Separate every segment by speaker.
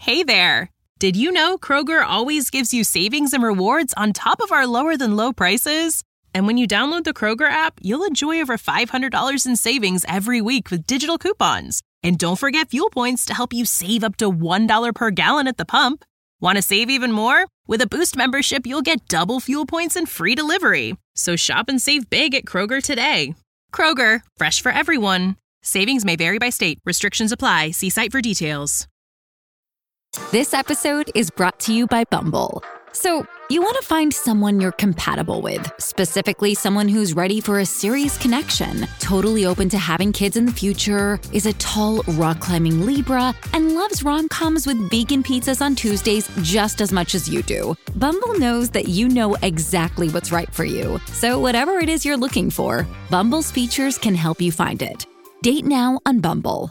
Speaker 1: Hey there! Did you know Kroger always gives you savings and rewards on top of our lower-than-low prices? And when you download the Kroger app, you'll enjoy over $500 in savings every week with digital coupons. And don't forget fuel points to help you save up to $1 per gallon at the pump. Want to save even more? With a Boost membership, you'll get double fuel points and free delivery. So shop and save big at Kroger today. Kroger, fresh for everyone. Savings may vary by state. Restrictions apply. See site for details.
Speaker 2: This episode is brought to you by Bumble. So, you want to find someone you're compatible with, specifically someone who's ready for a serious connection, totally open to having kids in the future, is a tall, rock-climbing Libra, and loves rom-coms with vegan pizzas on Tuesdays just as much as you do. Bumble knows that you know exactly what's right for you. So whatever it is you're looking for, Bumble's features can help you find it. Date now on Bumble.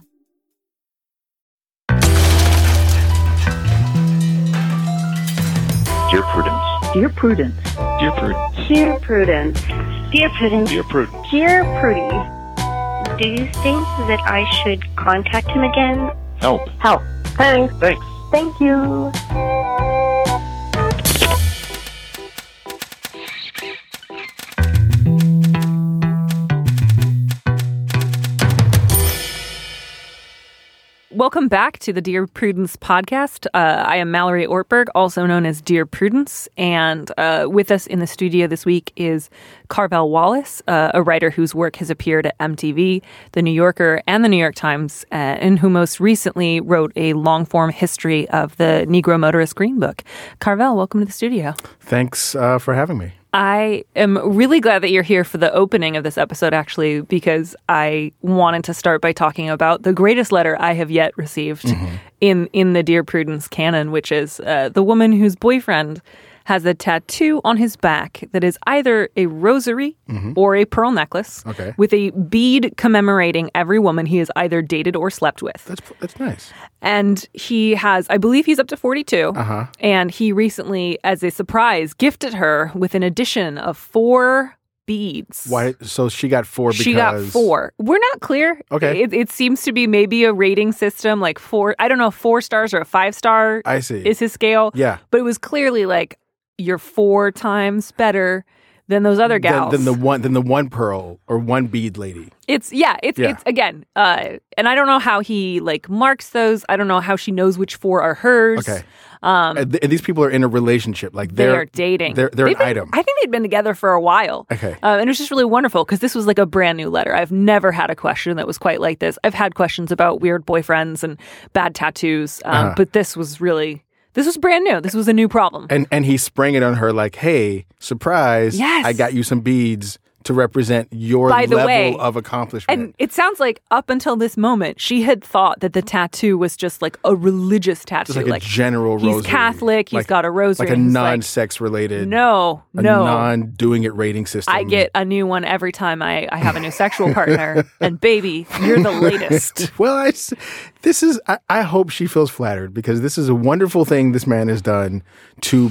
Speaker 3: Dear Prudence.
Speaker 4: Dear Prudence.
Speaker 3: Dear Prudence.
Speaker 5: Dear Prudence. Dear Prudence.
Speaker 3: Dear Prudence.
Speaker 5: Dear Prudy. Do you think that I should contact him again?
Speaker 3: Help.
Speaker 5: Help. Thanks.
Speaker 3: Thanks.
Speaker 5: Thank you.
Speaker 6: Welcome back to the Dear Prudence podcast. I am Mallory Ortberg, also known as Dear Prudence, and with us in the studio this week is Carvel Wallace, a writer whose work has appeared at MTV, The New Yorker, and The New York Times, and who most recently wrote a long-form history of the Negro Motorist Green Book. Carvel, welcome to the studio.
Speaker 7: Thanks for having me.
Speaker 6: I am really glad that you're here for the opening of this episode, actually, because I wanted to start by talking about the greatest letter I have yet received in the Dear Prudence canon, which is the woman whose boyfriend has a tattoo on his back that is either a rosary or a pearl necklace with a bead commemorating every woman he has either dated or slept with.
Speaker 7: That's nice.
Speaker 6: And he has, I believe he's up to 42. And he recently, as a surprise, gifted her with an addition of 4 beads.
Speaker 7: Why? So she got 4 because...
Speaker 6: She got 4. We're not clear.
Speaker 7: Okay.
Speaker 6: It seems to be maybe a rating system, like 4, I don't know, 4 stars or a 5-star
Speaker 7: I see.
Speaker 6: is his scale.
Speaker 7: Yeah.
Speaker 6: But it was clearly like, you're 4 times better than those other gals.
Speaker 7: Than the one pearl or one bead lady.
Speaker 6: It's again, and I don't know how he like marks those. I don't know how she knows which 4 are hers.
Speaker 7: Okay. And these people are in a relationship. Like
Speaker 6: they are dating.
Speaker 7: They're an item.
Speaker 6: I think they'd been together for a while.
Speaker 7: Okay.
Speaker 6: And it was just really wonderful because this was like a brand new letter. I've never had a question that was quite like this. I've had questions about weird boyfriends and bad tattoos, but this was brand new. This was a new problem.
Speaker 7: And he sprang it on her like, hey, surprise,
Speaker 6: yes.
Speaker 7: I got you some beads to represent your level of accomplishment.
Speaker 6: And it sounds like up until this moment, she had thought that the tattoo was just like a religious tattoo.
Speaker 7: Just like a general rosary.
Speaker 6: He's Catholic. He's got a rosary.
Speaker 7: Like a non-sex related.
Speaker 6: No.
Speaker 7: non-doing it rating system.
Speaker 6: I get a new one every time I have a new sexual partner. And baby, you're the latest.
Speaker 7: Well, I hope she feels flattered because this is a wonderful thing this man has done to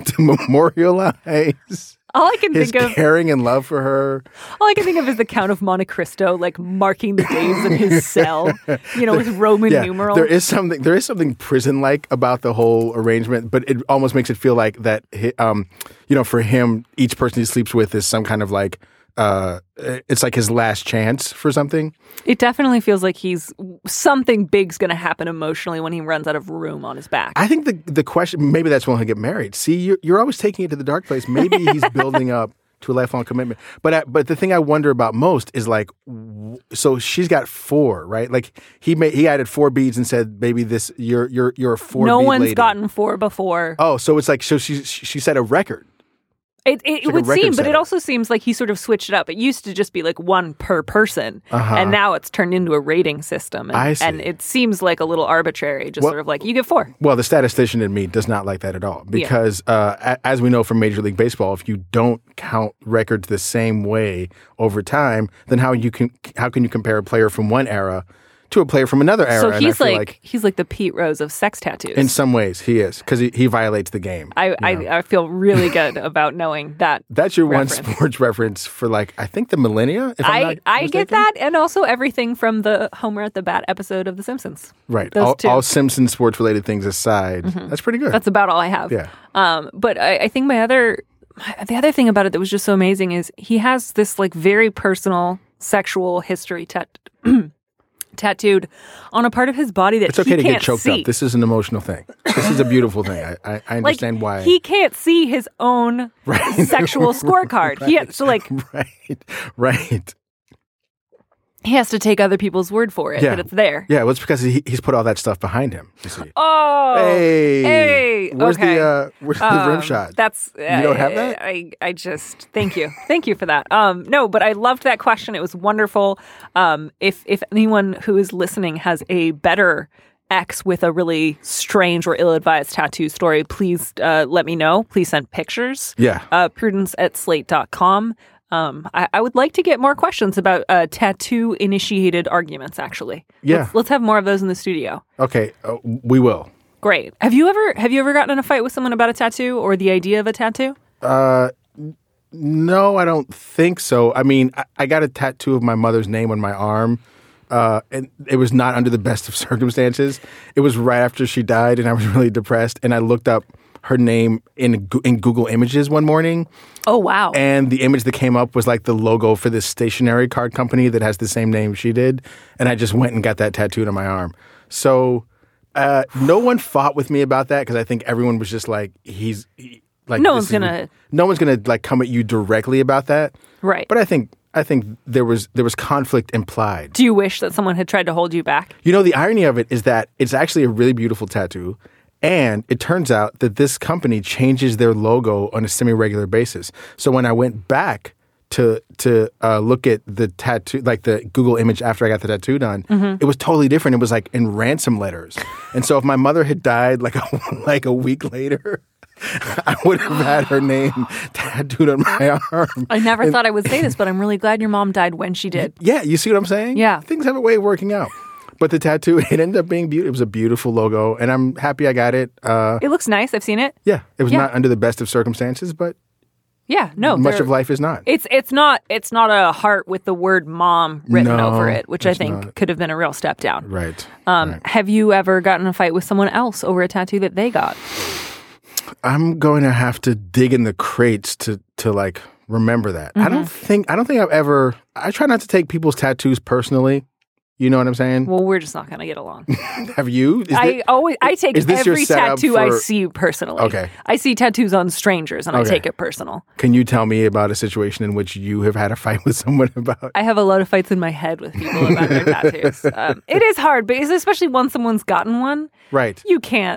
Speaker 7: memorialize
Speaker 6: all I can
Speaker 7: his
Speaker 6: think of,
Speaker 7: caring and love for her.
Speaker 6: All I can think of is the Count of Monte Cristo, like marking the days in his cell, with Roman numerals.
Speaker 7: There is something prison-like about the whole arrangement, but it almost makes it feel like that. For him, each person he sleeps with is some kind of like. It's like his last chance for something.
Speaker 6: It definitely feels like something big's going to happen emotionally when he runs out of room on his back.
Speaker 7: I think the question, maybe that's when he'll get married. See, you're always taking it to the dark place. Maybe he's building up to a lifelong commitment. But the thing I wonder about most is like, so she's got 4, right? Like he added 4 beads and said, "Baby, this you're a 4
Speaker 6: No
Speaker 7: bead
Speaker 6: one's
Speaker 7: lady."
Speaker 6: gotten 4 before.
Speaker 7: Oh, so it's like she set a record.
Speaker 6: It would seem, but it also seems like he sort of switched it up. It used to just be like 1 per person, and now it's turned into a rating system. And,
Speaker 7: I see.
Speaker 6: And it seems like a little arbitrary, sort of like, you get 4.
Speaker 7: Well, the statistician in me does not like that at all because, as we know from Major League Baseball, if you don't count records the same way over time, then how can you compare a player from one era to a player from another era.
Speaker 6: So
Speaker 7: and I
Speaker 6: he's
Speaker 7: feel
Speaker 6: he's like the Pete Rose of sex tattoos.
Speaker 7: in some ways, he is, because he violates the game.
Speaker 6: I feel really good about knowing that.
Speaker 7: That's your
Speaker 6: reference.
Speaker 7: one sports reference for I think the millennia. If I'm not
Speaker 6: I
Speaker 7: mistaken.
Speaker 6: get that, and also everything from the Homer at the Bat episode of The Simpsons.
Speaker 7: Right.
Speaker 6: Those two.
Speaker 7: All Simpson sports related things aside, that's pretty good.
Speaker 6: That's about all I have.
Speaker 7: Yeah.
Speaker 6: But I think the other thing about it that was just so amazing is he has this very personal sexual history tattooed on a part of his body that
Speaker 7: it's okay
Speaker 6: he
Speaker 7: to
Speaker 6: can't
Speaker 7: get choked
Speaker 6: see.
Speaker 7: up. This is an emotional thing. This is a beautiful thing. I understand why.
Speaker 6: He can't see his own sexual scorecard.
Speaker 7: Right.
Speaker 6: He has to take other people's word for it that it's there.
Speaker 7: Yeah, well, it's because he's put all that stuff behind him. You see.
Speaker 6: Oh,
Speaker 7: Hey, where's
Speaker 6: okay.
Speaker 7: where's the rim shot?
Speaker 6: That's
Speaker 7: you don't have that.
Speaker 6: I just thank you for that. No, but I loved that question. It was wonderful. If anyone who is listening has a better ex with a really strange or ill-advised tattoo story, please let me know. Please send pictures.
Speaker 7: Yeah.
Speaker 6: Prudence@slate.com. I would like to get more questions about tattoo-initiated arguments, actually.
Speaker 7: Yeah.
Speaker 6: Let's have more of those in the studio.
Speaker 7: Okay, we will.
Speaker 6: Great. Have you ever gotten in a fight with someone about a tattoo or the idea of a tattoo?
Speaker 7: No, I don't think so. I mean, I got a tattoo of my mother's name on my arm, and it was not under the best of circumstances. It was right after she died, and I was really depressed, and I looked up her name in Google Images one morning.
Speaker 6: Oh, wow.
Speaker 7: And the image that came up was the logo for this stationery card company that has the same name she did. And I just went and got that tattooed on my arm. So no one fought with me about that because I think everyone was just no one's gonna come at you directly about that.
Speaker 6: Right.
Speaker 7: But I think there was conflict implied.
Speaker 6: Do you wish that someone had tried to hold you back?
Speaker 7: The irony of it is that it's actually a really beautiful tattoo. And it turns out that this company changes their logo on a semi-regular basis. So when I went back to look at the tattoo, the Google image after I got the tattoo done, it was totally different. It was in ransom letters. And so if my mother had died a week later, I would have had her name tattooed on my arm.
Speaker 6: I never thought I would say this, but I'm really glad your mom died when she did.
Speaker 7: Yeah, you see what I'm saying?
Speaker 6: Yeah.
Speaker 7: Things have a way of working out. But the tattoo, it ended up being beautiful. It was a beautiful logo, and I'm happy I got it.
Speaker 6: It looks nice. I've seen it.
Speaker 7: Yeah, it was not under the best of circumstances, but much of life is not.
Speaker 6: It's not a heart with the word "mom" written over it, which I think could have been a real step down.
Speaker 7: Right.
Speaker 6: Have you ever gotten in a fight with someone else over a tattoo that they got?
Speaker 7: I'm going to have to dig in the crates to remember that. I don't think I've ever. I try not to take people's tattoos personally. You know what I'm saying?
Speaker 6: Well, we're just not going to get along.
Speaker 7: Have you?
Speaker 6: I take every tattoo I see personally.
Speaker 7: Okay.
Speaker 6: I see tattoos on strangers and I take it personal.
Speaker 7: Can you tell me about a situation in which you have had a fight with someone about?
Speaker 6: I have a lot of fights in my head with people about their tattoos. It is hard, because especially once someone's gotten one,
Speaker 7: right?
Speaker 6: You can't.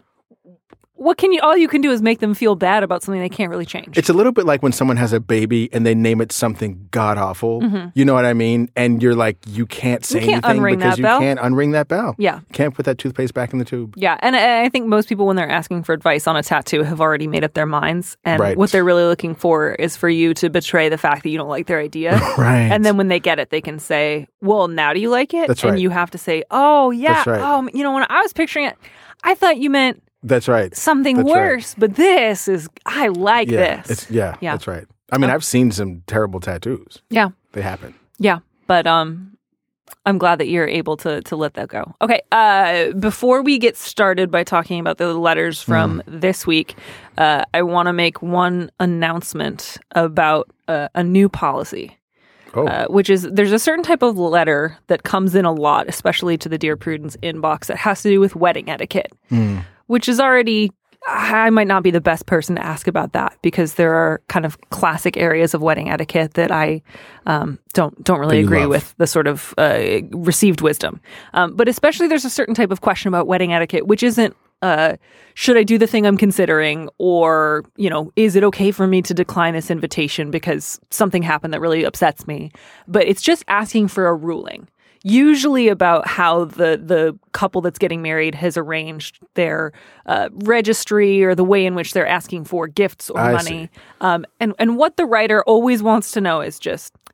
Speaker 6: All you can do is make them feel bad about something they can't really change.
Speaker 7: It's a little bit like when someone has a baby and they name it something god awful. You know what I mean? And you're you can't say anything because you can't unring that bell.
Speaker 6: Yeah.
Speaker 7: You can't put that toothpaste back in the tube.
Speaker 6: Yeah. And I think most people, when they're asking for advice on a tattoo, have already made up their minds. And what they're really looking for is for you to betray the fact that you don't like their idea.
Speaker 7: Right.
Speaker 6: And then when they get it, they can say, well, now do you like it?
Speaker 7: That's right.
Speaker 6: And you have to say, oh, yeah.
Speaker 7: That's right.
Speaker 6: Oh, when I was picturing it, I thought you meant
Speaker 7: that's right.
Speaker 6: something worse, but this is, I like this.
Speaker 7: That's right. I mean, I've seen some terrible tattoos.
Speaker 6: Yeah.
Speaker 7: They happen.
Speaker 6: Yeah. But I'm glad that you're able to let that go. Okay. Before we get started by talking about the letters from this week, I want to make one announcement about a new policy. Which is, there's a certain type of letter that comes in a lot, especially to the Dear Prudence inbox, that has to do with wedding etiquette, which is already, I might not be the best person to ask about that, because there are kind of classic areas of wedding etiquette that I don't really agree with the sort of received wisdom. But especially there's a certain type of question about wedding etiquette, which isn't, should I do the thing I'm considering, or, is it okay for me to decline this invitation because something happened that really upsets me? But it's just asking for a ruling, usually about how the couple that's getting married has arranged their registry, or the way in which they're asking for gifts or money. And what the writer always wants to know is just,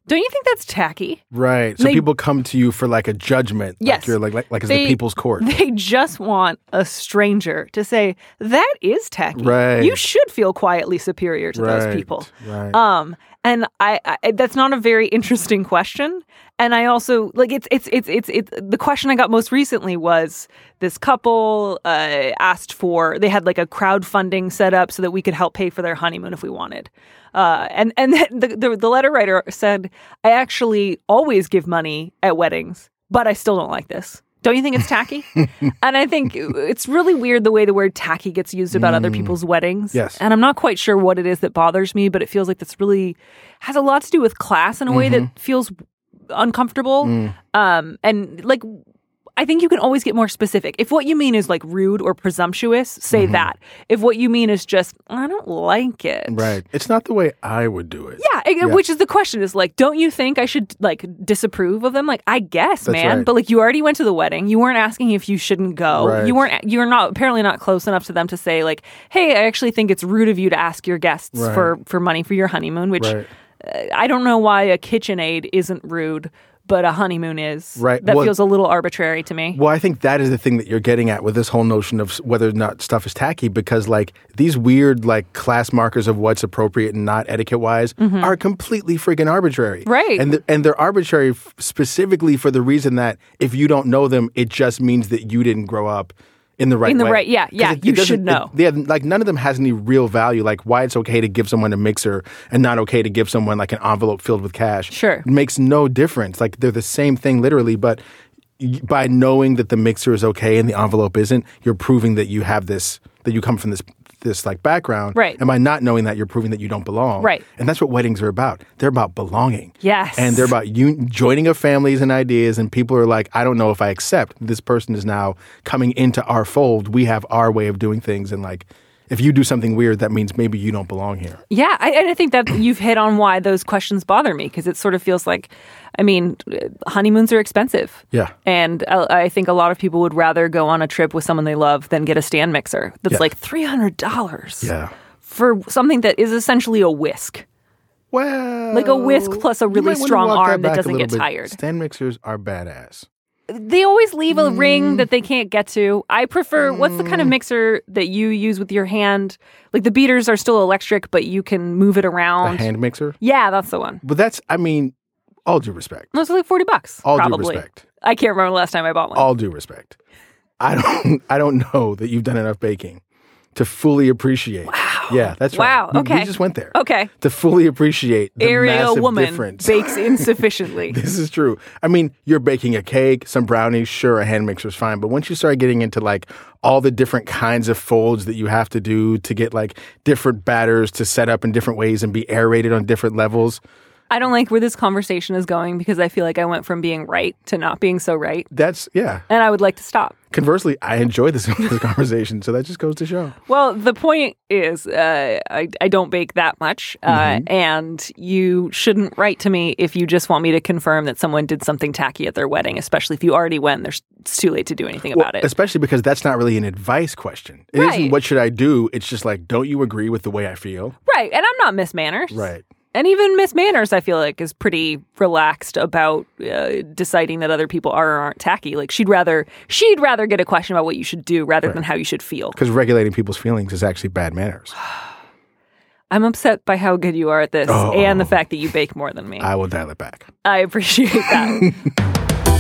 Speaker 6: Don't you think that's tacky?
Speaker 7: Right. So people come to you for like a judgment.
Speaker 6: Yes.
Speaker 7: Like you're like it's the people's court.
Speaker 6: They just want a stranger to say, that is tacky.
Speaker 7: Right.
Speaker 6: You should feel quietly superior to those people.
Speaker 7: Right.
Speaker 6: And I that's not a very interesting question. And I also like it's the question I got most recently was this couple asked for, they had like a crowdfunding set up so that we could help pay for their honeymoon if we wanted. And the letter writer said, I actually always give money at weddings, but I still don't like this. Don't you think it's tacky? And I think it's really weird the way the word tacky gets used about other people's weddings.
Speaker 7: Yes.
Speaker 6: And I'm not quite sure what it is that bothers me, but it feels like this really has a lot to do with class in a way that feels uncomfortable. And like, I think you can always get more specific. If what you mean is like rude or presumptuous, say that. If what you mean is just, I don't like it.
Speaker 7: Right. It's not the way I would do it.
Speaker 6: Yeah, which is the question is like, don't you think I should like disapprove of them? Like, I guess,
Speaker 7: That's
Speaker 6: man.
Speaker 7: right.
Speaker 6: But like, you already went to the wedding. You weren't asking if you shouldn't go.
Speaker 7: Right.
Speaker 6: You're not apparently not close enough to them to say like, hey, I actually think it's rude of you to ask your guests
Speaker 7: Right.
Speaker 6: for money for your honeymoon, which
Speaker 7: Right.
Speaker 6: I don't know why a KitchenAid isn't rude, but a honeymoon is.
Speaker 7: Right.
Speaker 6: That
Speaker 7: Well,
Speaker 6: feels a little arbitrary to me.
Speaker 7: Well, I think that is the thing that you're getting at with this whole notion of whether or not stuff is tacky, because like these weird like class markers of what's appropriate and not etiquette wise are completely freaking arbitrary.
Speaker 6: Right.
Speaker 7: And they're arbitrary specifically for the reason that if you don't know them, it just means that you didn't grow up in the right way.
Speaker 6: Yeah.
Speaker 7: 'Cause
Speaker 6: You
Speaker 7: doesn't-
Speaker 6: should know.
Speaker 7: like none of them has any real value. Like why it's okay to give someone a mixer and not okay to give someone like an envelope filled with cash.
Speaker 6: Sure.
Speaker 7: It makes no difference. Like they're the same thing literally, but by knowing that the mixer is okay and the envelope isn't, you're proving that you have this, that you come from this like background.
Speaker 6: Right.
Speaker 7: And by not knowing that, you're proving that you don't belong.
Speaker 6: Right.
Speaker 7: And that's what weddings are about. They're about belonging.
Speaker 6: Yes.
Speaker 7: And they're about you joining of families and ideas, and people are like, I don't know if I accept this person is now coming into our fold. We have our way of doing things, and like, if you do something weird, that means maybe you don't belong here.
Speaker 6: Yeah, I think that you've hit on why those questions bother me, because it sort of feels like, I mean, honeymoons are expensive.
Speaker 7: Yeah.
Speaker 6: And I think a lot of people would rather go on a trip with someone they love than get a stand mixer that's
Speaker 7: Yeah.
Speaker 6: like $300
Speaker 7: Yeah.
Speaker 6: for something that is essentially a whisk.
Speaker 7: Well,
Speaker 6: Like a whisk plus a
Speaker 7: you
Speaker 6: really
Speaker 7: might wanna
Speaker 6: strong
Speaker 7: walk
Speaker 6: arm that
Speaker 7: back a
Speaker 6: doesn't
Speaker 7: little
Speaker 6: get
Speaker 7: bit.
Speaker 6: tired.
Speaker 7: Stand mixers are badass.
Speaker 6: They always leave a ring that they can't get to. I prefer, what's the kind of mixer that you use with your hand? Like the beaters are still electric, but you can move it
Speaker 7: A
Speaker 6: around.
Speaker 7: hand mixer.
Speaker 6: Yeah, that's the one.
Speaker 7: But that's, I mean, all due respect.
Speaker 6: No, it's like $40.
Speaker 7: All due
Speaker 6: probably.
Speaker 7: respect.
Speaker 6: I can't remember the last time I bought one.
Speaker 7: All due respect. I don't know that you've done enough baking to fully appreciate. Wow. Yeah, that's right.
Speaker 6: Wow, okay.
Speaker 7: We just went there.
Speaker 6: Okay.
Speaker 7: To fully appreciate the
Speaker 6: Area
Speaker 7: massive
Speaker 6: woman
Speaker 7: difference.
Speaker 6: bakes insufficiently.
Speaker 7: This is true. I mean, you're baking a cake, some brownies, sure, a hand mixer is fine. But once you start getting into like all the different kinds of folds that you have to do to get like different batters to set up in different ways and be aerated on different levels.
Speaker 6: I don't like where this conversation is going because I feel like I went from being right to not being so right.
Speaker 7: That's, yeah.
Speaker 6: And I would like to stop.
Speaker 7: Conversely, I enjoy this conversation. So that just goes to show.
Speaker 6: Well, the point is I don't bake that much. And you shouldn't write to me if you just want me to confirm that someone did something tacky at their wedding, especially if you already went. It's too late to do anything about it.
Speaker 7: Especially because that's not really an advice question. It
Speaker 6: Right.
Speaker 7: isn't what should I do? It's just like, don't you agree with the way I feel?
Speaker 6: Right. And I'm not Miss Manners.
Speaker 7: Right.
Speaker 6: And even Miss Manners, I feel like, is pretty relaxed about deciding that other people are or aren't tacky. Like she'd rather get a question about what you should do rather than how you should feel.
Speaker 7: Because regulating people's feelings is actually bad manners.
Speaker 6: I'm upset by how good you are at this and the fact that you bake more than me.
Speaker 7: I will dial it back.
Speaker 6: I appreciate that.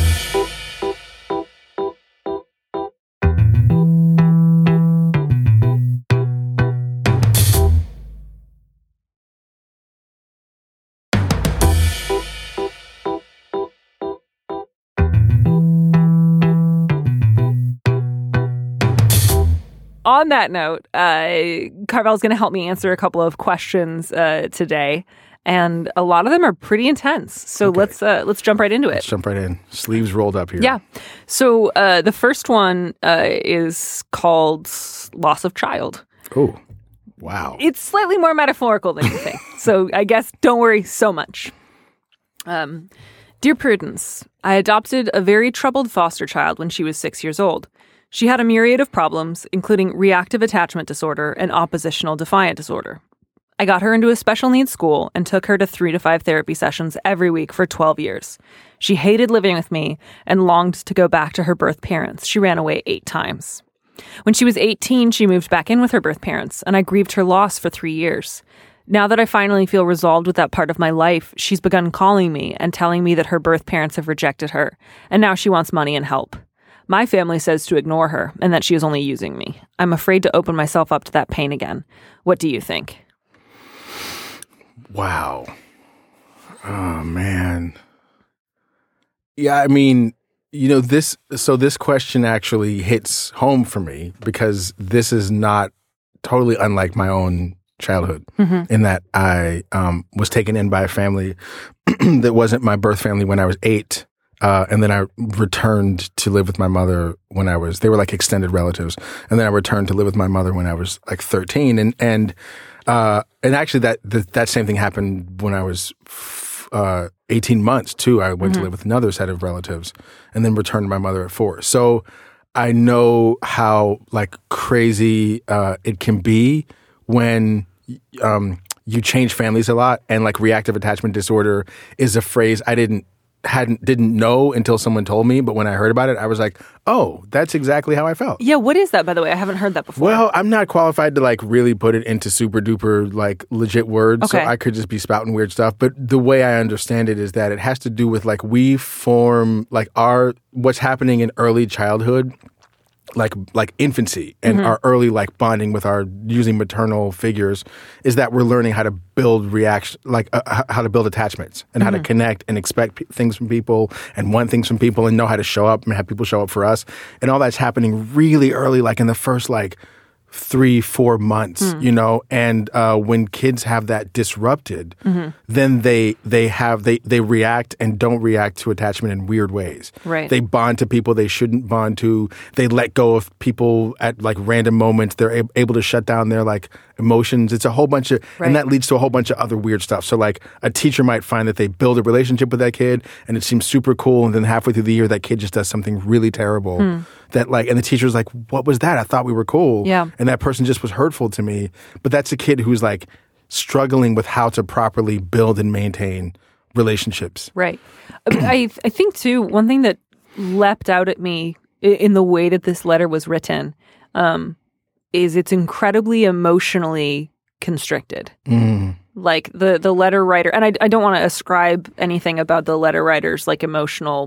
Speaker 6: On that note, Carvel's going to help me answer a couple of questions today, and a lot of them are pretty intense. So let's jump right into it.
Speaker 7: Let's jump right in. Sleeves rolled up here.
Speaker 6: Yeah. So the first one is called loss of child.
Speaker 7: Oh, wow.
Speaker 6: It's slightly more metaphorical than you think. So I guess don't worry so much. Dear Prudence, I adopted a very troubled foster child when she was 6 years old. She had a myriad of problems, including reactive attachment disorder and oppositional defiant disorder. I got her into a special needs school and took her to 3 to 5 therapy sessions every week for 12 years. She hated living with me and longed to go back to her birth parents. She ran away 8 times. When she was 18, she moved back in with her birth parents, and I grieved her loss for 3 years. Now that I finally feel resolved with that part of my life, she's begun calling me and telling me that her birth parents have rejected her, and now she wants money and help. My family says to ignore her and that she is only using me. I'm afraid to open myself up to that pain again. What do you think?
Speaker 7: Wow. Oh, man. Yeah, I mean, this question actually hits home for me because this is not totally unlike my own childhood in that I was taken in by a family that wasn't my birth family when I was 8. And then I returned to live with my mother when they were like extended relatives. And then I returned to live with my mother when I was like 13. And actually that same thing happened when I was 18 months too. I went to live with another set of relatives and then returned to my mother at 4. So I know how like crazy it can be when you change families a lot, and like reactive attachment disorder is a phrase I didn't know until someone told me, but when I heard about it, I was like, oh, that's exactly how I felt.
Speaker 6: Yeah, what is that, by the way? I haven't heard that before.
Speaker 7: Well, I'm not qualified to like really put it into super duper like legit words, so I could just be spouting weird stuff. But the way I understand it is that it has to do with like we form like what's happening in early childhood, like infancy and our early like bonding with our using maternal figures is that we're learning how to build how to build attachments and how to connect and expect things from people and want things from people and know how to show up and have people show up for us. And all that's happening really early, like in the first like 3-4 months, and when kids have that disrupted, then they react and don't react to attachment in weird ways.
Speaker 6: Right.
Speaker 7: They bond to people they shouldn't bond to. They let go of people at like random moments. They're able to shut down their like emotions. It's a whole bunch of, and that leads to a whole bunch of other weird stuff. So like a teacher might find that they build a relationship with that kid and it seems super cool. And then halfway through the year, that kid just does something really terrible that like, and the teacher's like, what was that? I thought we were cool.
Speaker 6: Yeah.
Speaker 7: And that person just was hurtful to me. But that's a kid who's like struggling with how to properly build and maintain relationships.
Speaker 6: Right. I think too, one thing that leapt out at me in the way that this letter was written, is it's incredibly emotionally constricted. Like the letter writer, and I don't want to ascribe anything about the letter writer's like emotional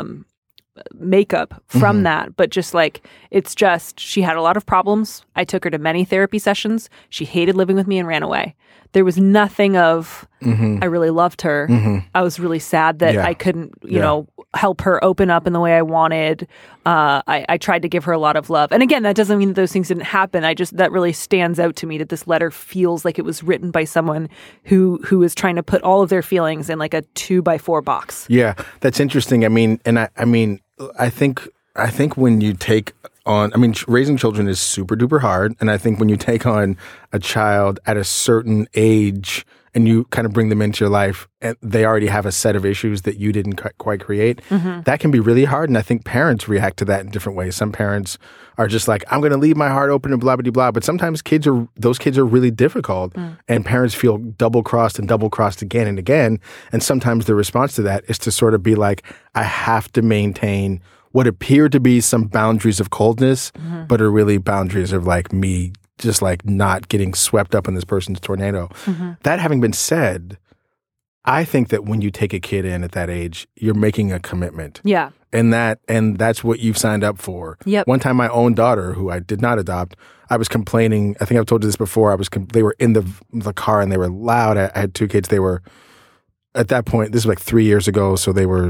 Speaker 6: makeup from that, but just like it's just she had a lot of problems. I took her to many therapy sessions. She hated living with me and ran away. There was nothing of I really loved her. I was really sad that I couldn't, you know, help her open up in the way I wanted. I tried to give her a lot of love. And again, that doesn't mean that those things didn't happen. That really stands out to me that this letter feels like it was written by someone who is trying to put all of their feelings in like a 2x4 box.
Speaker 7: Yeah, that's interesting. I mean, and I think when you take on, raising children is super duper hard. And I think when you take on a child at a certain age and you kind of bring them into your life and they already have a set of issues that you didn't quite create, that can be really hard. And I think parents react to that in different ways. Some parents are just like, I'm going to leave my heart open and blah, blah, blah. But sometimes those kids are really difficult and parents feel double-crossed and double-crossed again and again. And sometimes the response to that is to sort of be like, I have to maintain what appear to be some boundaries of coldness, but are really boundaries of like me just like not getting swept up in this person's tornado. That having been said, I think that when you take a kid in at that age, you're making a commitment.
Speaker 6: Yeah.
Speaker 7: And that's what you've signed up for.
Speaker 6: Yep.
Speaker 7: One time my own daughter, who I did not adopt, I was complaining. I think I've told you this before. they were in the car and they were loud. I had 2 kids. They were, at that point, this was like 3 years ago, so they were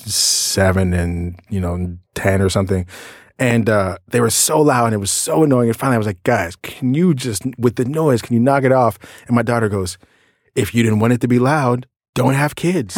Speaker 7: 7 and 10 or something, and they were so loud and it was so annoying. And finally I was like, guys, can you just, with the noise, can you knock it off? And my daughter goes, if you didn't want it to be loud, don't have kids.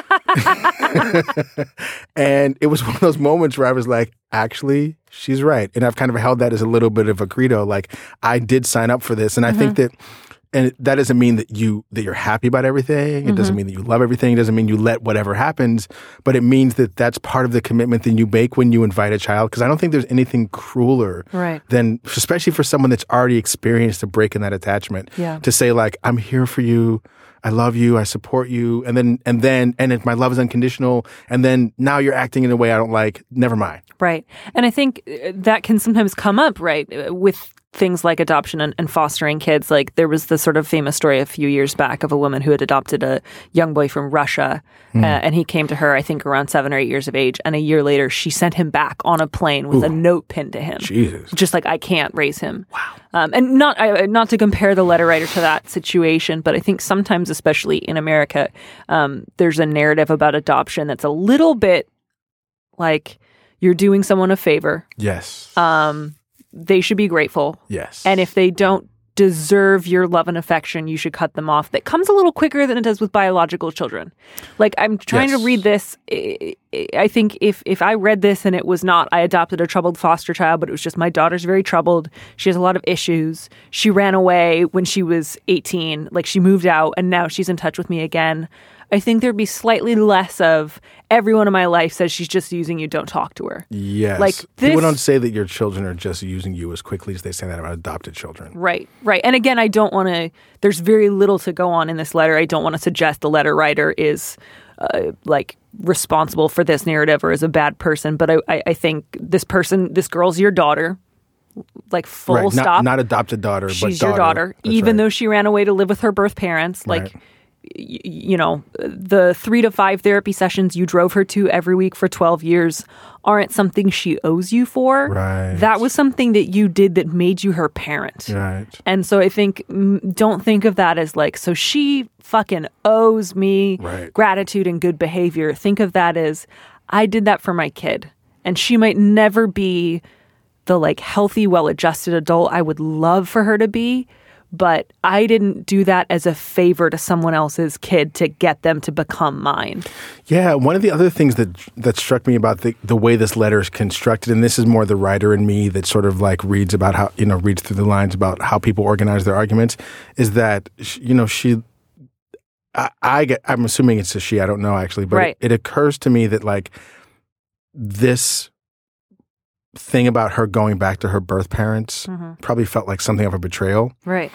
Speaker 7: And it was one of those moments where I was like, actually, she's right. And I've kind of held that as a little bit of a credo, like I did sign up for this. And I think that and that doesn't mean that you're happy about everything. It doesn't mean that you love everything. It doesn't mean you let whatever happens. But it means that that's part of the commitment that you make when you invite a child. Because I don't think there's anything crueler than, especially for someone that's already experienced a break in that attachment, to say like, I'm here for you. I love you. I support you. And if my love is unconditional, and then now you're acting in a way I don't like, never mind.
Speaker 6: Right. And I think that can sometimes come up, right, with things like adoption and fostering kids. Like there was the sort of famous story a few years back of a woman who had adopted a young boy from Russia. And he came to her, I think, around 7 or 8 years of age. And a year later, she sent him back on a plane with a note pinned to him.
Speaker 7: Jesus.
Speaker 6: Just like, I can't raise him.
Speaker 7: Wow.
Speaker 6: And not to compare the letter writer to that situation, but I think sometimes, especially in America, there's a narrative about adoption that's a little bit like you're doing someone a favor.
Speaker 7: Yes.
Speaker 6: They should be grateful.
Speaker 7: Yes.
Speaker 6: And if they don't deserve your love and affection, you should cut them off. That comes a little quicker than it does with biological children. Like, I'm trying to read this. I think if I read this and it was not, I adopted a troubled foster child, but it was just my daughter's very troubled. She has a lot of issues. She ran away when she was 18. Like, she moved out and now she's in touch with me again. I think there'd be slightly less of everyone in my life says she's just using you, don't talk to her.
Speaker 7: Yes.
Speaker 6: Like this,
Speaker 7: people don't say that your children are just using you as quickly as they say that about adopted children.
Speaker 6: Right. And again, I don't want to, there's very little to go on in this letter. I don't want to suggest the letter writer is like responsible for this narrative or is a bad person. But I think this girl's your daughter. Like full stop.
Speaker 7: Not adopted daughter,
Speaker 6: she's
Speaker 7: but daughter.
Speaker 6: Your daughter.
Speaker 7: That's
Speaker 6: even though she ran away to live with her birth parents. Like, you know, the 3 to 5 therapy sessions you drove her to every week for 12 years aren't something she owes you for.
Speaker 7: Right.
Speaker 6: That was something that you did that made you her parent.
Speaker 7: Right.
Speaker 6: And so I think, don't think of that as like, so she fucking owes me gratitude and good behavior. Think of that as, I did that for my kid. And she might never be the like healthy, well-adjusted adult I would love for her to be. But I didn't do that as a favor to someone else's kid to get them to become mine.
Speaker 7: Yeah, one of the other things that struck me about the way this letter is constructed, and this is more the writer in me that sort of like reads about how, you know, reads through the lines about how people organize their arguments, is that, you know, I'm assuming it's a she, I don't know actually, but it occurs to me that like this thing about her going back to her birth parents probably felt like something of a betrayal.
Speaker 6: Right.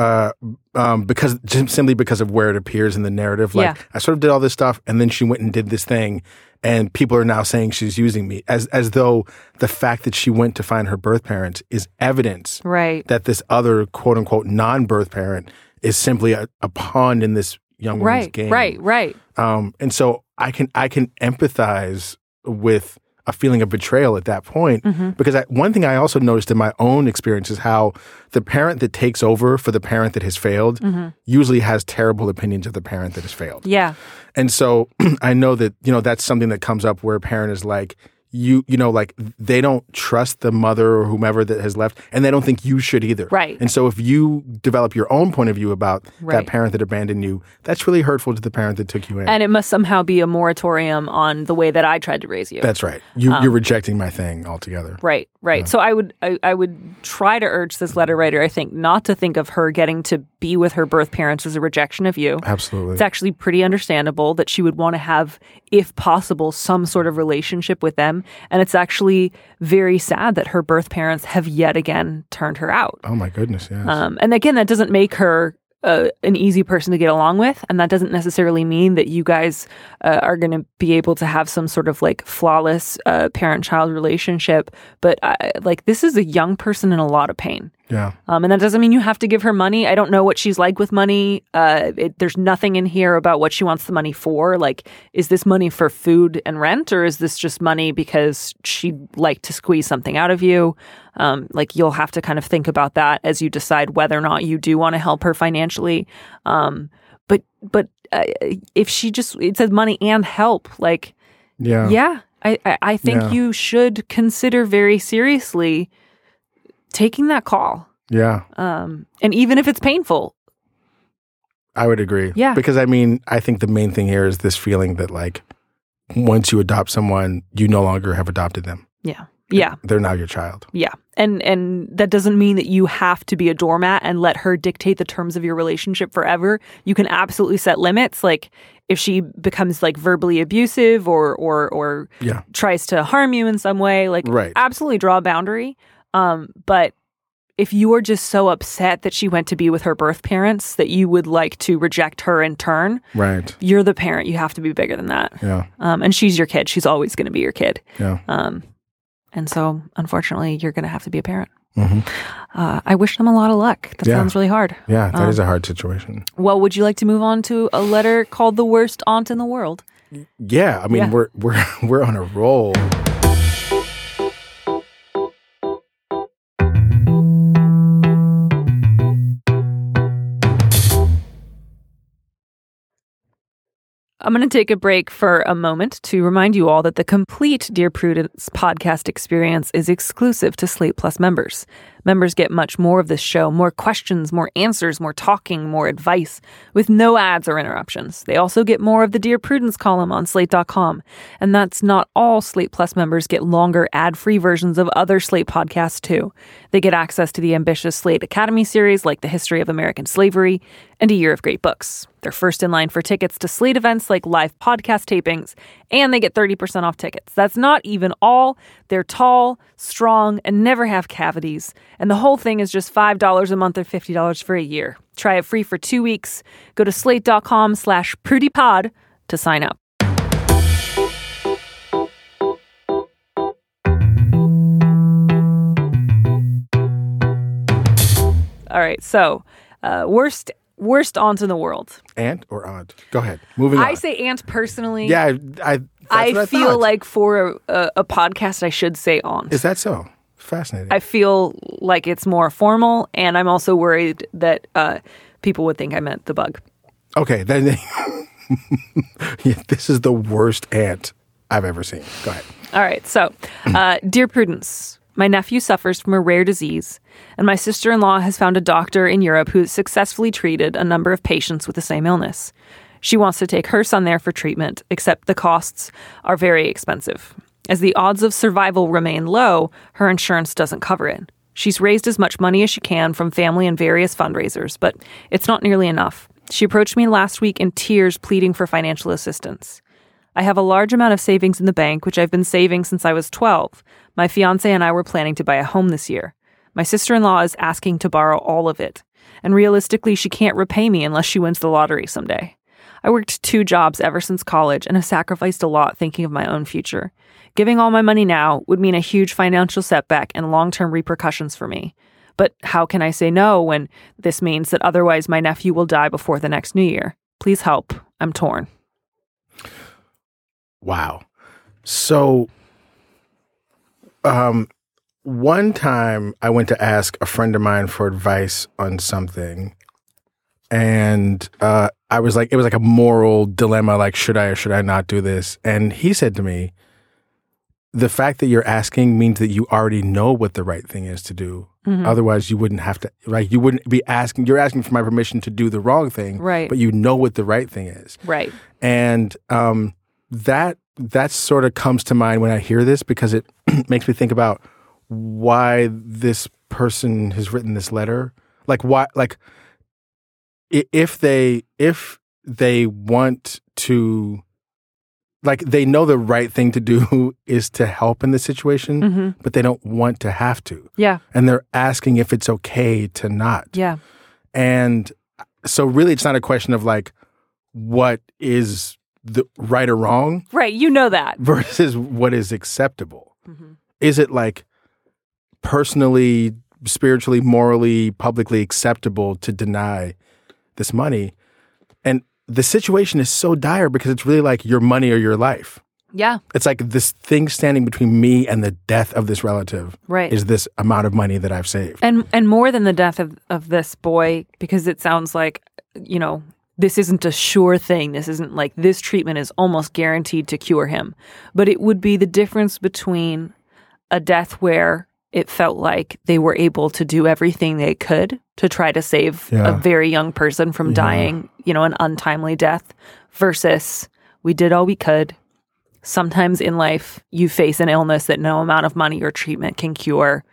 Speaker 7: Simply because of where it appears in the narrative. Like, I sort of did all this stuff and then she went and did this thing and people are now saying she's using me as though the fact that she went to find her birth parents is evidence that this other quote unquote non-birth parent is simply a pawn in this young woman's game.
Speaker 6: Right.
Speaker 7: And so I can empathize with a feeling of betrayal at that point. Because one thing I also noticed in my own experience is how the parent that takes over for the parent that has failed usually has terrible opinions of the parent that has failed.
Speaker 6: Yeah.
Speaker 7: And so I know that, you know, that's something that comes up where a parent is like, you know, like they don't trust the mother or whomever that has left, and they don't think you should either.
Speaker 6: Right.
Speaker 7: And so if you develop your own point of view about that parent that abandoned you, that's really hurtful to the parent that took you in.
Speaker 6: And it must somehow be a moratorium on the way that I tried to raise you.
Speaker 7: That's right. You're rejecting my thing altogether.
Speaker 6: Right. Yeah. So I would try to urge this letter writer, I think, not to think of her getting to be with her birth parents as a rejection of you.
Speaker 7: Absolutely.
Speaker 6: It's actually pretty understandable that she would want to have, if possible, some sort of relationship with them. And it's actually very sad that her birth parents have yet again turned her out.
Speaker 7: Oh my goodness, yes.
Speaker 6: And again, that doesn't make her an easy person to get along with. And that doesn't necessarily mean that you guys are going to be able to have some sort of like flawless parent-child relationship. But like this is a young person in a lot of pain.
Speaker 7: Yeah.
Speaker 6: And that doesn't mean you have to give her money. I don't know what she's like with money. There's nothing in here about what she wants the money for. Like, is this money for food and rent, or is this just money because she'd like to squeeze something out of you? Like, you'll have to kind of think about that as you decide whether or not you do want to help her financially. But if she just, it says money and help, like, I think you should consider very seriously taking that call.
Speaker 7: Yeah.
Speaker 6: And even if it's painful.
Speaker 7: I would agree.
Speaker 6: Yeah.
Speaker 7: Because I mean, I think the main thing here is this feeling that like once you adopt someone, you no longer have adopted them.
Speaker 6: Yeah. Yeah.
Speaker 7: They're now your child.
Speaker 6: Yeah. And that doesn't mean that you have to be a doormat and let her dictate the terms of your relationship forever. You can absolutely set limits. Like if she becomes like verbally abusive or tries to harm you in some way, like absolutely draw a boundary. But if you are just so upset that she went to be with her birth parents that you would like to reject her in turn, you're the parent. You have to be bigger than that.
Speaker 7: Yeah.
Speaker 6: And she's your kid. She's always going to be your kid.
Speaker 7: Yeah.
Speaker 6: And so, unfortunately, you're going to have to be a parent.
Speaker 7: Mm-hmm.
Speaker 6: I wish them a lot of luck. That sounds really hard.
Speaker 7: Yeah, that is a hard situation.
Speaker 6: Well, would you like to move on to a letter called "The Worst Aunt in the World"?
Speaker 7: Yeah, I mean, we're on a roll.
Speaker 6: I'm going to take a break for a moment to remind you all that the complete Dear Prudence podcast experience is exclusive to Slate Plus members. Members get much more of this show, more questions, more answers, more talking, more advice, with no ads or interruptions. They also get more of the Dear Prudence column on Slate.com. And that's not all. Slate Plus members get longer ad-free versions of other Slate podcasts, too. They get access to the ambitious Slate Academy series like The History of American Slavery and A Year of Great Books. They're first in line for tickets to Slate events like live podcast tapings, and they get 30% off tickets. That's not even all. They're tall, strong, and never have cavities. And the whole thing is just $5 a month or $50 for a year. Try it free for 2 weeks. Go to slate.com/prudypod to sign up. All right, so worst aunt in the world.
Speaker 7: Aunt or aunt? Go ahead. Moving on.
Speaker 6: I say aunt personally.
Speaker 7: Yeah, I
Speaker 6: feel like for a podcast, I should say aunt.
Speaker 7: Is that so? Fascinating.
Speaker 6: I feel like it's more formal, and I'm also worried that people would think I meant the bug.
Speaker 7: Okay, then this is the worst aunt I've ever seen. Go ahead.
Speaker 6: All right, so Dear Prudence, my nephew suffers from a rare disease, and my sister-in-law has found a doctor in Europe who has successfully treated a number of patients with the same illness. She wants to take her son there for treatment, except the costs are very expensive. As the odds of survival remain low, her insurance doesn't cover it. She's raised as much money as she can from family and various fundraisers, but it's not nearly enough. She approached me last week in tears pleading for financial assistance. I have a large amount of savings in the bank, which I've been saving since I was 12. My fiancé and I were planning to buy a home this year. My sister-in-law is asking to borrow all of it, and realistically, she can't repay me unless she wins the lottery someday. I worked 2 jobs ever since college and have sacrificed a lot thinking of my own future. Giving all my money now would mean a huge financial setback and long-term repercussions for me. But how can I say no when this means that otherwise my nephew will die before the next New Year? Please help. I'm torn.
Speaker 7: Wow. So, one time I went to ask a friend of mine for advice on something, and it was like a moral dilemma, like should I or should I not do this? And he said to me, the fact that you're asking means that you already know what the right thing is to do. Mm-hmm. Otherwise, you wouldn't have to, right? You wouldn't be asking, you're asking for my permission to do the wrong thing,
Speaker 6: right? But
Speaker 7: you know what the right thing is.
Speaker 6: Right.
Speaker 7: And that sort of comes to mind when I hear this, because it makes me think about why this person has written this letter. Like why, like if they want to, like they know the right thing to do is to help in this situation, mm-hmm. but they don't want to have to.
Speaker 6: Yeah.
Speaker 7: And they're asking if it's okay to not.
Speaker 6: Yeah.
Speaker 7: And so really it's not a question of like what is the right or wrong.
Speaker 6: Right. You know that.
Speaker 7: Versus what is acceptable.
Speaker 6: Mm-hmm.
Speaker 7: Is it like personally, spiritually, morally, publicly acceptable to deny this money? And the situation is so dire because it's really like your money or your life.
Speaker 6: Yeah.
Speaker 7: It's like this thing standing between me and the death of this relative.
Speaker 6: Right.
Speaker 7: Is this amount of money that I've saved.
Speaker 6: And more than the death of this boy, because it sounds like, you know, this isn't a sure thing. This isn't like this treatment is almost guaranteed to cure him. But it would be the difference between a death where it felt like they were able to do everything they could to try to save a very young person from dying, you know, an untimely death, versus we did all we could. sometimes in life you face an illness that no amount of money or treatment can cure.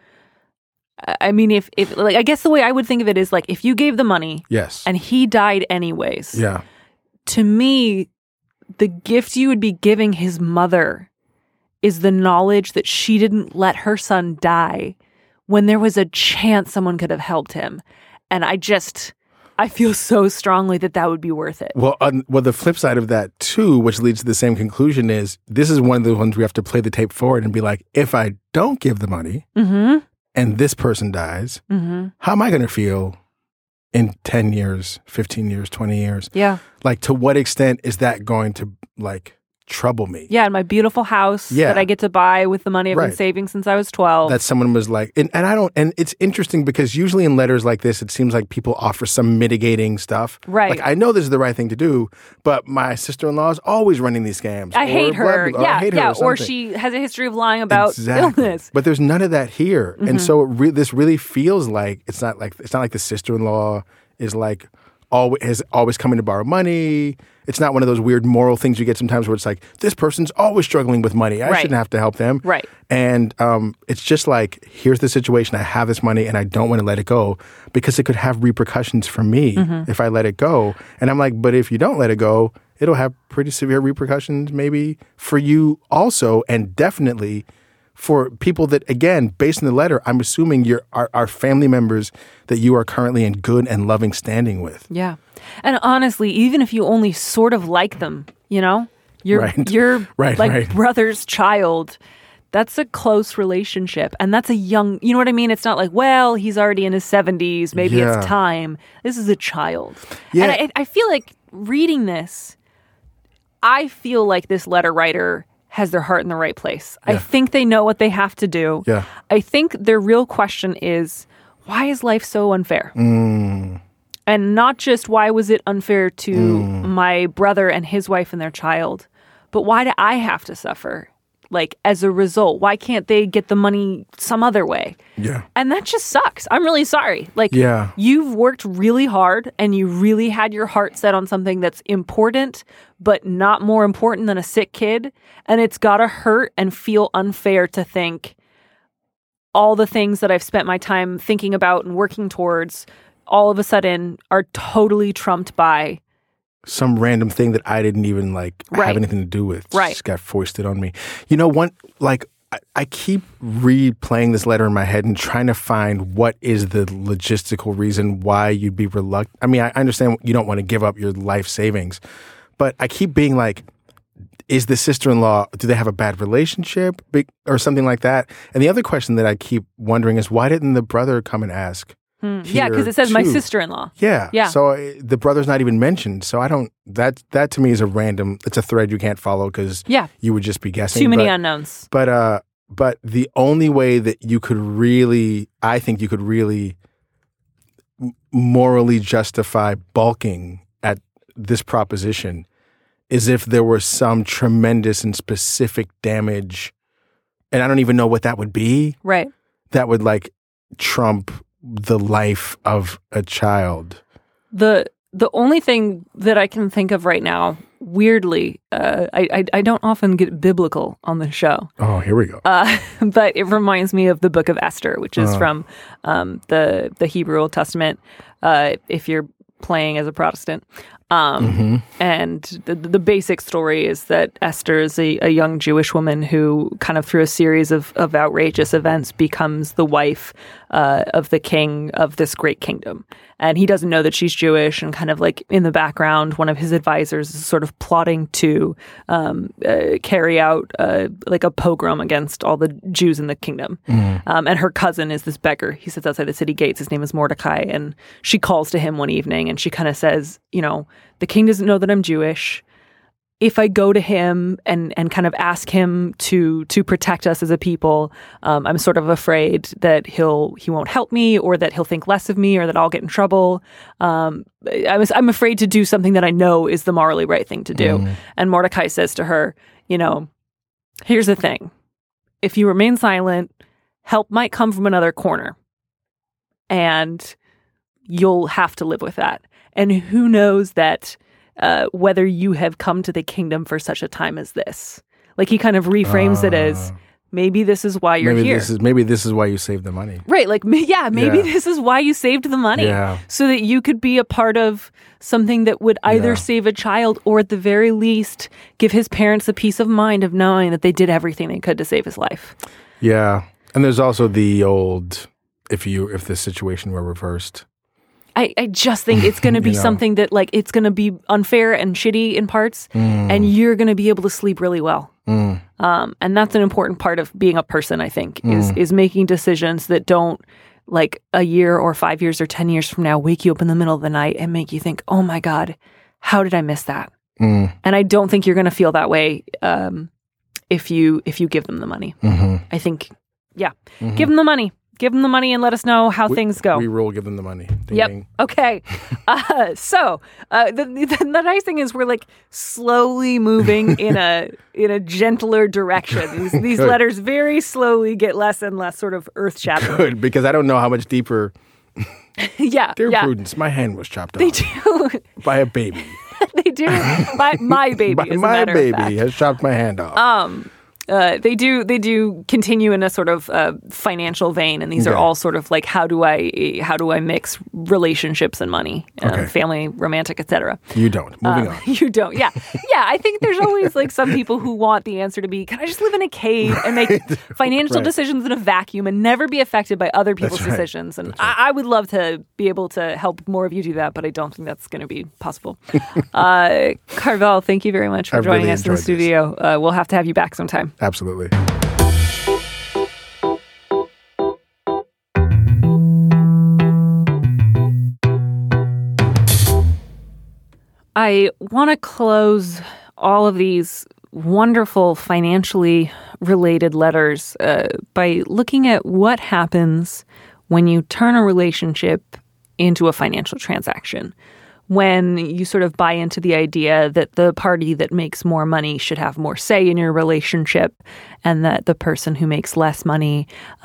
Speaker 6: I mean, if like, I guess the way I would think of it is like, if you gave the money
Speaker 7: Yes.
Speaker 6: and he died anyways,
Speaker 7: Yeah.
Speaker 6: to me, the gift you would be giving his mother is the knowledge that she didn't let her son die when there was a chance someone could have helped him. And I feel so strongly that would be worth it.
Speaker 7: Well, the flip side of that too, which leads to the same conclusion, is this is one of the ones we have to play the tape forward and be like, if I don't give the money and this person dies, how am I going to feel in 10 years, 15 years, 20 years?
Speaker 6: Yeah.
Speaker 7: Like, to what extent is that going to like trouble me?
Speaker 6: Yeah, in my beautiful house that I get to buy with the money I've been saving since I was 12.
Speaker 7: That someone was like, and I don't, and it's interesting because usually in letters like this, it seems like people offer some mitigating stuff.
Speaker 6: Right.
Speaker 7: Like, I know this is the right thing to do, but my sister-in-law is always running these scams.
Speaker 6: I hate her.
Speaker 7: Blah, blah, blah, I hate her
Speaker 6: or she has a history of lying about illness.
Speaker 7: But there's none of that here. And so this really feels like it's not like the sister-in-law is like always coming to borrow money. It's not one of those weird moral things you get sometimes where it's like, this person's always struggling with money. I shouldn't have to help them.
Speaker 6: Right.
Speaker 7: And it's just like, here's the situation. I have this money and I don't want to let it go because it could have repercussions for me if I let it go. And I'm like, but if you don't let it go, it'll have pretty severe repercussions maybe for you also, and definitely for people that, again, based on the letter, I'm assuming are family members that you are currently in good and loving standing with.
Speaker 6: Yeah. And honestly, even if you only sort of like them, you're brother's child, that's a close relationship. And that's a young, you know what I mean? It's not like, well, he's already in his 70s. Maybe it's time. This is a child. Yeah. And I feel like reading this, I feel like this letter writer has their heart in the right place. Yeah. I think they know what they have to do.
Speaker 7: Yeah.
Speaker 6: I think their real question is, why is life so unfair? And not just why was it unfair to my brother and his wife and their child, but why do I have to suffer? Like, as a result, why can't they get the money some other way?
Speaker 7: Yeah.
Speaker 6: And that just sucks. I'm really sorry. Like,
Speaker 7: yeah.
Speaker 6: You've worked really hard and you really had your heart set on something that's important, but not more important than a sick kid. And it's got to hurt and feel unfair to think all the things that I've spent my time thinking about and working towards all of a sudden are totally trumped by
Speaker 7: some random thing that I didn't even have anything to do with.
Speaker 6: Right.
Speaker 7: Just got foisted on me. I keep replaying this letter in my head and trying to find what is the logistical reason why you'd be reluctant. I mean, I understand you don't want to give up your life savings, but I keep being like, is the sister-in-law, do they have a bad relationship or something like that? And the other question that I keep wondering is, why didn't the brother come and ask?
Speaker 6: Yeah, because it says my sister-in-law.
Speaker 7: Yeah. So the brother's not even mentioned. So I don't, that to me is it's a thread you can't follow because you would just be guessing.
Speaker 6: Too many unknowns.
Speaker 7: But the only way that you could really, I think you could really morally justify balking at this proposition is if there were some tremendous and specific damage, and I don't even know what that would be.
Speaker 6: Right.
Speaker 7: That would trump the life of a child.
Speaker 6: The only thing that I can think of right now, weirdly, I don't often get biblical on the show.
Speaker 7: Oh, here we go.
Speaker 6: But it reminds me of the Book of Esther, which is from the Hebrew Old Testament. If you're playing as a Protestant. And the basic story is that Esther is a young Jewish woman who kind of through a series of outrageous events becomes the wife of the king of this great kingdom. And he doesn't know that she's Jewish, and kind of in the background, one of his advisors is sort of plotting to carry out a pogrom against all the Jews in the kingdom. And her cousin is this beggar. He sits outside the city gates. His name is Mordecai. And she calls to him one evening and she kind of says, the king doesn't know that I'm Jewish. If I go to him and kind of ask him to protect us as a people, I'm sort of afraid that he won't help me, or that he'll think less of me, or that I'll get in trouble. I'm afraid to do something that I know is the morally right thing to do. And Mordecai says to her, here's the thing. If you remain silent, help might come from another corner. And you'll have to live with that. And who knows that whether you have come to the kingdom for such a time as this. Like he kind of reframes it as, maybe this is why you're here.
Speaker 7: Maybe this is why you saved the money.
Speaker 6: Right. Like, maybe this is why you saved the money.
Speaker 7: Yeah.
Speaker 6: So that you could be a part of something that would either save a child or at the very least give his parents the peace of mind of knowing that they did everything they could to save his life.
Speaker 7: Yeah. And there's also the old, if the situation were reversed.
Speaker 6: I just think it's going to be something that, like, it's going to be unfair and shitty in parts, and you're going to be able to sleep really well. And that's an important part of being a person, I think, is making decisions that don't, like, a year or 5 years or 10 years from now, wake you up in the middle of the night and make you think, oh my God, how did I miss that? And I don't think you're going to feel that way if you give them the money. I think, give them the money. Give them the money and let us know how things go.
Speaker 7: We will give them the money. Ding,
Speaker 6: yep.
Speaker 7: ding.
Speaker 6: Okay. So the nice thing is we're like slowly moving in a gentler direction. These letters very slowly get less and less sort of earth-shattering.
Speaker 7: Good, because I don't know how much deeper.
Speaker 6: Dear
Speaker 7: Prudence, my hand was chopped off.
Speaker 6: They do.
Speaker 7: By a baby.
Speaker 6: They do. My baby, as a matter of fact.
Speaker 7: My baby has chopped my hand off.
Speaker 6: They do continue in a sort of financial vein, and these are all sort of like how do I mix relationships and money, family, romantic, etc.
Speaker 7: You don't. Moving on.
Speaker 6: You don't. Yeah. I think there's always like some people who want the answer to be, can I just live in a cave and make financial decisions in a vacuum and never be affected by other people's decisions? And I would love to be able to help more of you do that, but I don't think that's going to be possible. Carvel, thank you very much for joining us in the studio. We'll have to have you back sometime.
Speaker 7: Absolutely.
Speaker 6: I want to close all of these wonderful financially related letters by looking at what happens when you turn a relationship into a financial transaction. When you sort of buy into the idea that the party that makes more money should have more say in your relationship, and that the person who makes less money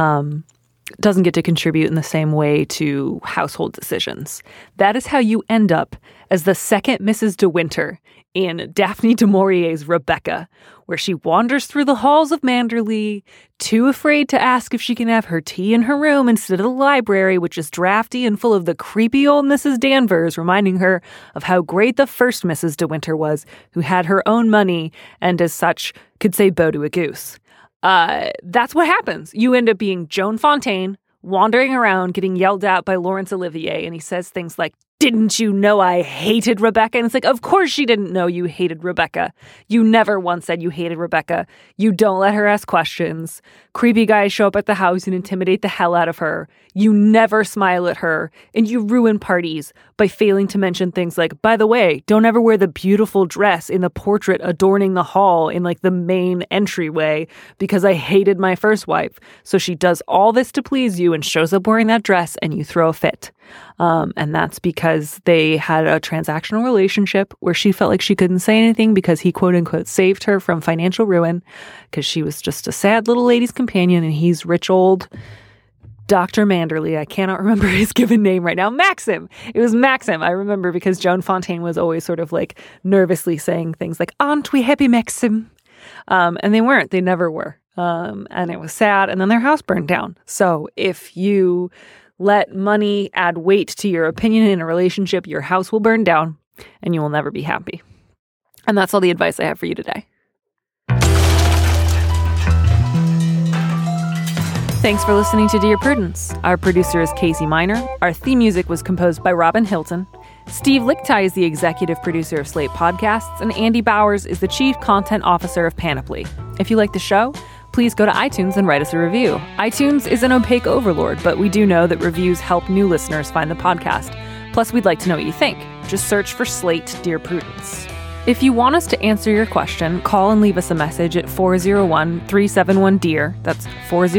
Speaker 6: doesn't get to contribute in the same way to household decisions. That is how you end up as the second Mrs. De Winter in Daphne du Maurier's Rebecca, where she wanders through the halls of Manderley, too afraid to ask if she can have her tea in her room instead of the library, which is drafty and full of the creepy old Mrs. Danvers, reminding her of how great the first Mrs. De Winter was, who had her own money and as such could say bo to a goose. That's what happens. You end up being Joan Fontaine, wandering around, getting yelled at by Laurence Olivier, and he says things like, "Didn't you know I hated Rebecca?" And it's like, of course she didn't know you hated Rebecca. You never once said you hated Rebecca. You don't let her ask questions. Creepy guys show up at the house and intimidate the hell out of her. You never smile at her. And you ruin parties by failing to mention things like, by the way, don't ever wear the beautiful dress in the portrait adorning the hall in like the main entryway because I hated my first wife. So she does all this to please you and shows up wearing that dress and you throw a fit. And that's because they had a transactional relationship where she felt like she couldn't say anything because he, quote unquote, saved her from financial ruin because she was just a sad little lady's companion and he's rich old Dr. Manderley. I cannot remember his given name right now. Maxim. It was Maxim. I remember because Joan Fontaine was always sort of like nervously saying things like, "Aren't we happy, Maxim?" And they weren't. They never were. And it was sad. And then their house burned down. So if you let money add weight to your opinion in a relationship, your house will burn down and you will never be happy. And that's all the advice I have for you today. Thanks for listening to Dear Prudence. Our producer is Casey Miner. Our theme music was composed by Robin Hilton. Steve Lichtai is the executive producer of Slate Podcasts, and Andy Bowers is the chief content officer of Panoply. If you like the show, please go to iTunes and write us a review. iTunes is an opaque overlord, but we do know that reviews help new listeners find the podcast. Plus, we'd like to know what you think. Just search for Slate Dear Prudence. If you want us to answer your question, call and leave us a message at 401-371-DEAR. That's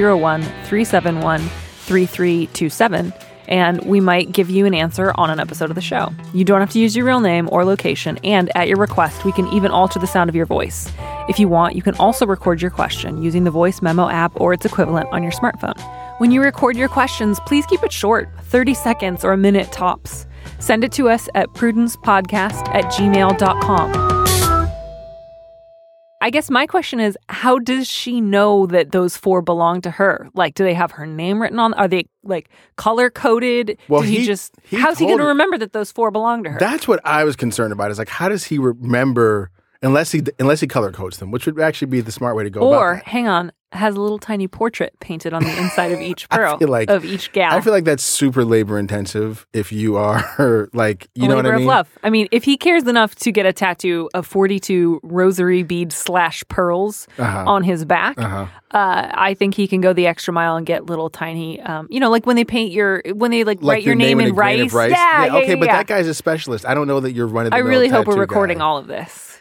Speaker 6: 401-371-3327. And we might give you an answer on an episode of the show. You don't have to use your real name or location, and at your request, we can even alter the sound of your voice. If you want, you can also record your question using the Voice Memo app or its equivalent on your smartphone. When you record your questions, please keep it short, 30 seconds or a minute tops. Send it to us at prudencepodcast@gmail.com. I guess my question is, how does she know that those 4 belong to her? Like, do they have her name written on? Are they like color coded?
Speaker 7: Well,
Speaker 6: Did how's he going to remember that those 4 belong to her?
Speaker 7: That's what I was concerned about. Is like, how does he remember unless he color codes them, which would actually be the smart way to go about
Speaker 6: Or,
Speaker 7: that.
Speaker 6: hang on, has a little tiny portrait painted on the inside of each pearl, of each gal.
Speaker 7: I feel like that's super labor intensive if you are like, you know what I mean?
Speaker 6: Labor of love. I mean, if he cares enough to get a tattoo of 42 rosary beads / pearls on his back, I think he can go the extra mile and get little tiny, like when they paint write your name in rice.
Speaker 7: Yeah, okay, but
Speaker 6: yeah.
Speaker 7: that guy's a specialist. I don't know that you're running the
Speaker 6: I really hope we're
Speaker 7: tattoo
Speaker 6: recording
Speaker 7: guy.
Speaker 6: all of this.